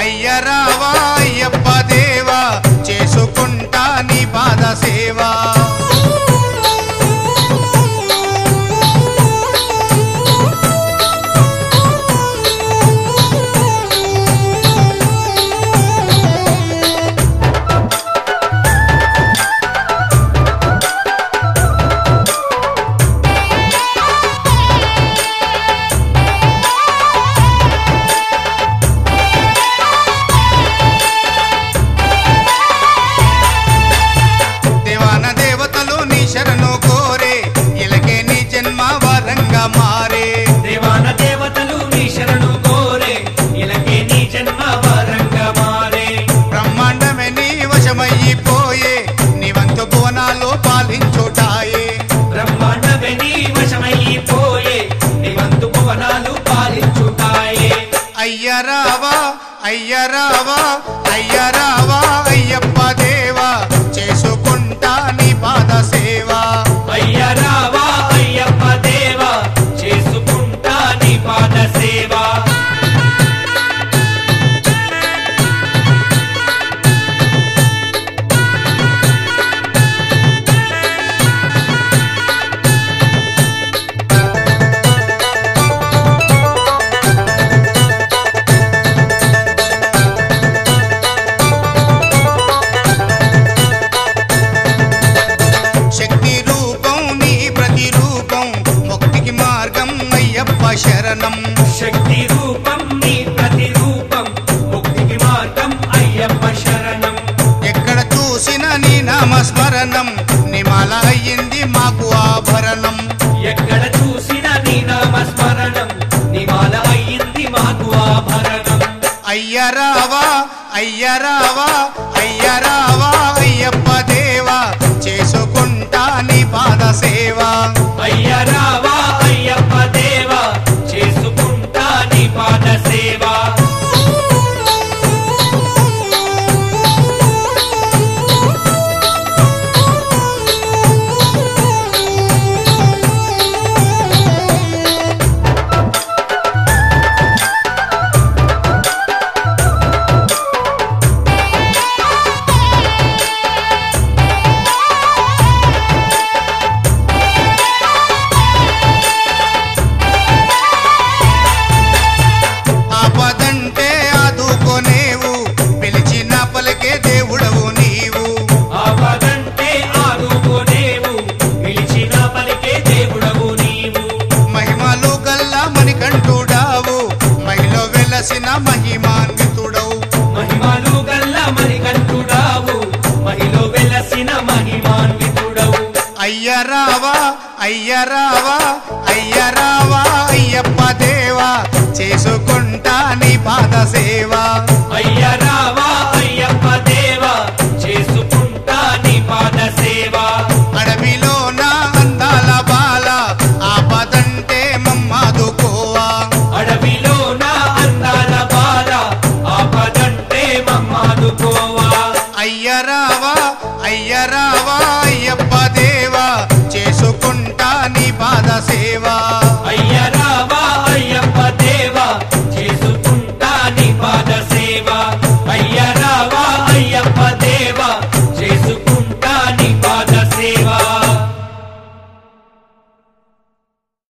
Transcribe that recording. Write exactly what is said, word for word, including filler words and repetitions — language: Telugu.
అయ్యరావా అయ్యప్ప దేవా చేసుకుంటా నీ పాద సేవా శరణు కోరే ఇలకే నీ జన్మ వరంగా మారే దేవాన దేవతలు నీ శరణు కోరే ఇలకే నీ జన్మ వరంగా మారే బ్రహ్మాండమే నీ వశమైపోయే నీ వంతు భువనాలు పాలించుటాయే బ్రహ్మాండమే నీ వశమైపోయే నీ వంతు భువనాలు పాలించుటాయే అయ్యరావా అయ్యరావా అయ్యరావా అయ్యప్ప దేవా చేసుకుంటా నీ పాద సేవా అయ్యరావా అయ్యప్ప దేవా చేసుకుంటా నీ పాద సేవా శరణం శక్తి రూపం నీ ప్రతిరూపం ముక్తికి మార్గం అయ్యప్ప శరణం ఎక్కడ చూసిన నీ నామస్మరణం నిమాల అయ్యింది మాకు ఆభరణం ఎక్కడ చూసిన నీ నామస్మరణం నిమాల అయ్యింది మాకు ఆభరణం అయ్యరావా అయ్యరావా అయ్యరావా అయ్యప్ప దేవా చేసుకుంటా నీ పాద సేవా అయ్యరావా అయ్యప్ప దేవా చేసుకుంటా నీ పాద సేవా మహిమాన్వితుడవు మహిమలు గల్ల మణికంఠుడావు మహిలో వెలసిన మహిమాన్వితుడవు అయ్యరావా అయ్యరావా అయ్యరావా అయ్యప్ప దేవా చేసుకుంటా నీ పాద సేవా అయ్యరావా అయ్యప్ప దేవా చేసుకుంటా నీ పాద సేవా అడవిలో నా అందాల బాల ఆపదంటే మమ్మాదుకోవా అడవిలో నా అందాల బాల ఆపదంటే మమ్మాదుకోవా అయ్యరావా అయ్యరావా అయ్యప్ప దేవా చేసుకుంటా నీ పాద సేవా